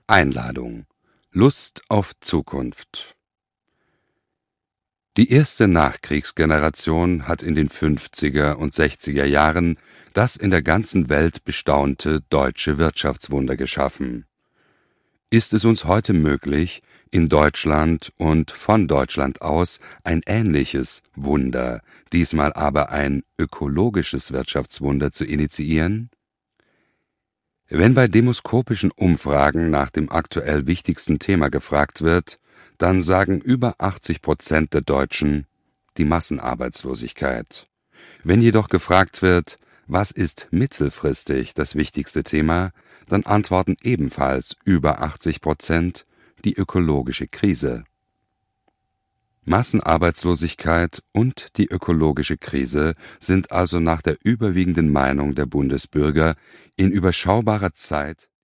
Einladung. Lust auf Zukunft. Die erste Nachkriegsgeneration hat in den 50er und 60er Jahren das in der ganzen Welt bestaunte deutsche Wirtschaftswunder geschaffen. Ist es uns heute möglich, in Deutschland und von Deutschland aus ein ähnliches Wunder, diesmal aber ein ökologisches Wirtschaftswunder zu initiieren? Wenn bei demoskopischen Umfragen nach dem aktuell wichtigsten Thema gefragt wird, dann sagen über 80% der Deutschen die Massenarbeitslosigkeit. Wenn jedoch gefragt wird, was ist mittelfristig das wichtigste Thema, dann antworten ebenfalls über 80% die ökologische Krise. Massenarbeitslosigkeit und die ökologische Krise sind also nach der überwiegenden Meinung der Bundesbürger in überschaubarer Zeit